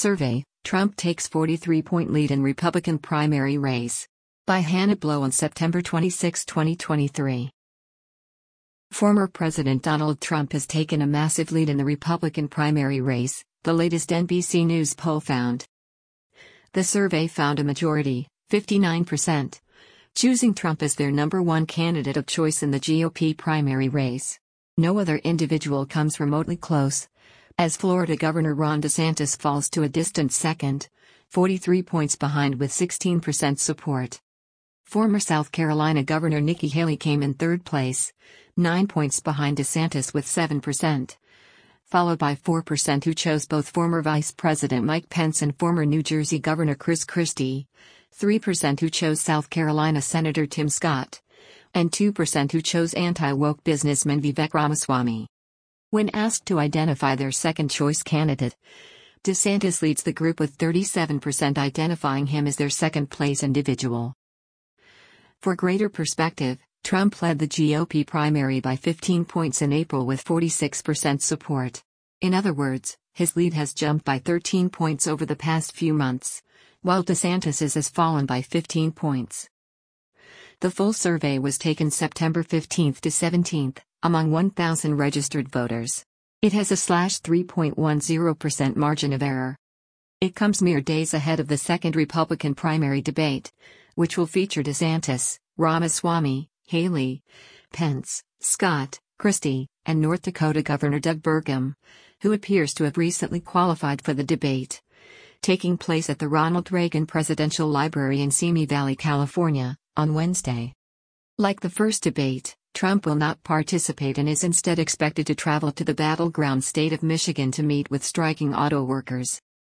Survey, Trump takes 43-point lead in Republican primary race. By Hannah Blow on September 26, 2023. Former President Donald Trump has taken a massive lead in the Republican primary race, the latest NBC News poll found. The survey found a majority, 59%, choosing Trump as their number one candidate of choice in the GOP primary race. No other individual comes remotely close, as Florida Governor Ron DeSantis falls to a distant second, 43 points behind with 16% support. Former South Carolina Governor Nikki Haley came in third place, 9 points behind DeSantis with 7%, followed by 4% who chose both former Vice President Mike Pence and former New Jersey Governor Chris Christie, 3% who chose South Carolina Senator Tim Scott, and 2% who chose anti-woke businessman Vivek Ramaswamy. When asked to identify their second-choice candidate, DeSantis leads the group with 37% identifying him as their second-place individual. For greater perspective, Trump led the GOP primary by 15 points in April with 46% support. In other words, his lead has jumped by 13 points over the past few months, while DeSantis's has fallen by 15 points. The full survey was taken September 15 to 17, among 1,000 registered voters. It has a /3.10% margin of error. It comes mere days ahead of the second Republican primary debate, which will feature DeSantis, Ramaswamy, Haley, Pence, Scott, Christie, and North Dakota Governor Doug Burgum, who appears to have recently qualified for the debate, taking place at the Ronald Reagan Presidential Library in Simi Valley, California, on Wednesday. Like the first debate, Trump will not participate and is instead expected to travel to the battleground state of Michigan to meet with striking auto workers.